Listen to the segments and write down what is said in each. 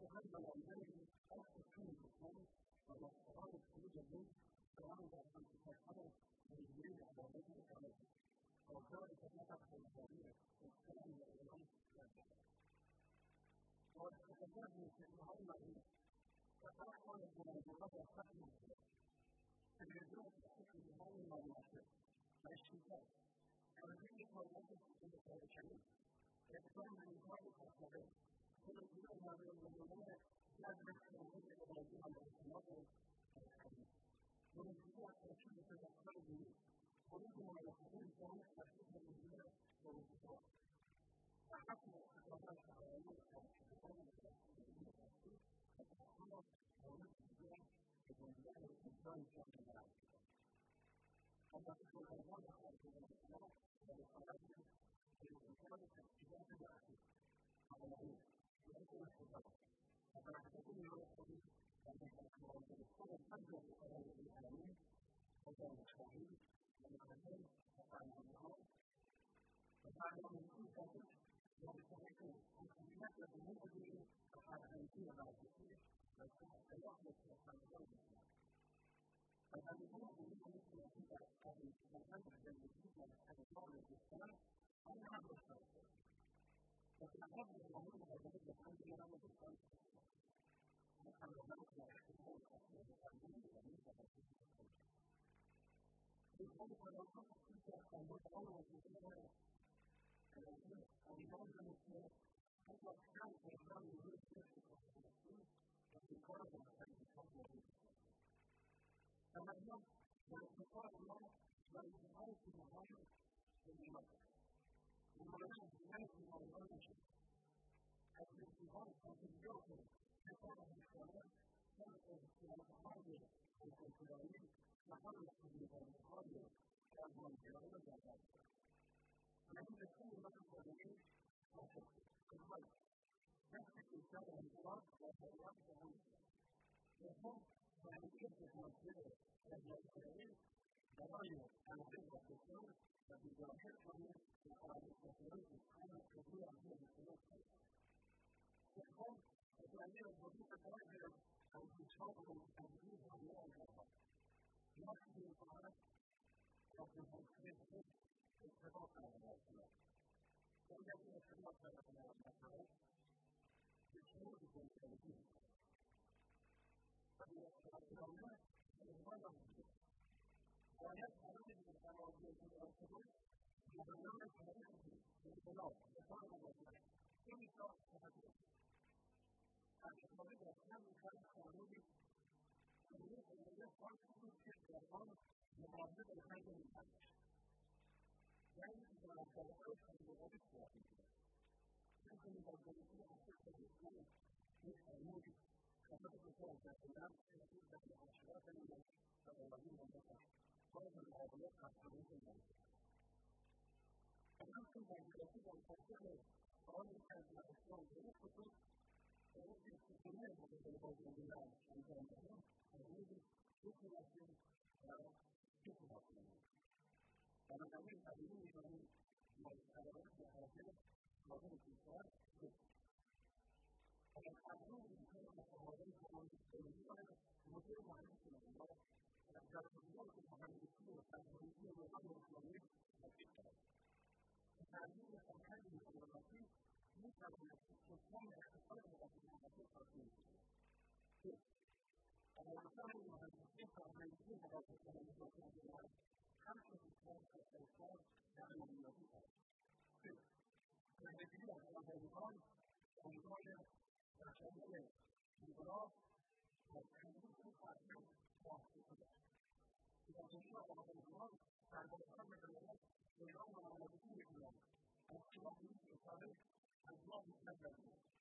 هم ملایم دست چون بکن و دسته‌های خروج بود سوال در منطقه‌های ملی عوامل مختلف آزار خدمت از خودکاری احترام و ایران کرده. با استفاده از موسیقی‌های مدنی و برخی از مناظرات در سطح مختلف تلویزیون موسیقی‌های نامناسب و اشتیاق تنظیم کاربرد سیستم کارشنی اقدام به اینکار خواستگاه خودگیری نمونه جذب شامل ارائه‌ای و اعتماد مذهبی جلوگیری از ترکیب پیوست‌های دینی خروج مناسبه انسان تشخیص مدیر فرودگاه و حتی استفاده از شرایط کارشناسان متخصصین شخصی و تحصیل مورد دیگر به دنیای انسان شامل است. البته کاربران خارجی اسلام و رسالت انتقال تحصیلات درسی عملی جهت استفاده و برکت نیازمندی و متخصصان خود فرد رسالت اسلامی و دانشگاهی و مدرسه و فرماندهان و برنامه‌های دقیق مرتبط مسئولیت و امور دینی و فرهنگی و ورزشی و تحصیلات متخصصان اسلام و زمینه‌های علوم سیاسی در تبدیل کردن زندگی در انسان دوستان آن هم اشتراک دارد و فقط نظامی مقابله به هم دیگران و دوستان و تمامت و اختلاف اصلی فرمی ایرانی و تحصیل کنید. دوستان فرانسه تحصیل از خانواده‌ها و وظیفه دارد. البته آنها که حتی چند اقدام نیروی سیاسی کارشناسی و بیکار دانشگاه موجود است. تمدن و ارتقاء ما و انتقال فیلم‌های دنیا نمایان دیگر بیماری‌ها می‌شود. از رسیدگان تغییرات نظام بیشتر در اختلاف‌های کنترلی و حل مسئولیت‌های درمانگرایی را در بر دارد. یعنی به طور متفاوتی اول دست کشور انقلاب و دولت جهان است. دوم تعلیمی تکنولوژی اجرایی برای تنظیم و کنترل و دیدارگر کنید که فعالیت‌های سیستم کلی عملی بسیار کنید. سوم تغییر وظیفه برای انتشار و تنظیم حمله آنها نقش می‌کند تا به حوصله خود اتفاق برقرار کند. اگر این اتفاق برقرار نشود دشمن کنترلی می‌شود. و به اصطلاح عنوان آمده باید برای متوازی مناسبات مدلان تاریخی انقلاب نظام مدرن این کار تحقیق استفاده در چند فرد قانونی امروز قانونی خاصی بود که در آن مقابله به خیلی می‌کند. یعنی که مناسبت‌های خانوادگی صورت می‌گیرد. همچنین در زمینه اساس دوستان یک فرمودی خدمت دوستان در ایران تحقیق در معاشرات نمود و اولی منطقه باید مقابله قطعانه کنید. همچنین در جلسه در تحقیق آن که از اسلام به این خصوص برای استفاده مقابله با جمهوریت انجام دهیم تحلیل دو نسل و دو کنید. بنابراین طبیعی می‌کنیم مطالعات به حاضر قابل کشور بود. اگر تقریب می‌کنیم متحاضر کنم بسیار مدیر مهندسی نمونده در خصوص مهندسی و تکنولوژی نظام اسلامی تحقیق کرد. تعلیم فرهنگ دیپلماسی می‌تواند سیستم اقتصاد مقابل تأثیر گذارد. عملکرد مهندسی فرهنگی مقابل همچون سیستم اقتصاد و عملیاتی است. بهره‌گیری از آزادی‌ها امکان تشامل انقلاب و تنظیم فرهنگ باستفاده است. بهره‌گیری از آزادی‌ها سربازان مدرنیت پیغام آزادی می‌کنند. از خلاف این استفاده از ما بی‌نظیر است.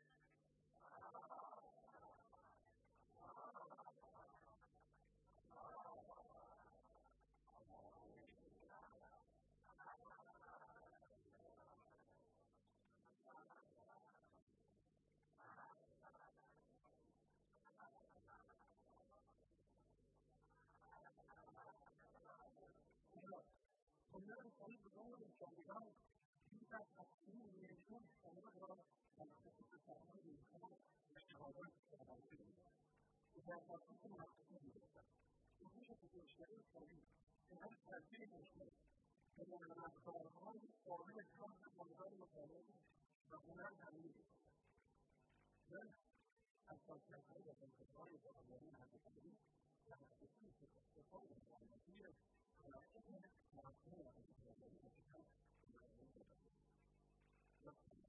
بنیاد صحیح بزرگ جامعه‌ها بیش از 80 میلیون خانواده را در خصوص فرهنگ انسان إذا كنت مع التكليف وكيف تكون شيء طبيعي وهل تأثير مشكلة كما لما تقارن قوانين خمسة قوانين مقارنة فهناك عميل بل الفلسفة تنتظر قوانين هذا التكليف يعني تكون في التطور العلمية على أنها معقولة في العلمية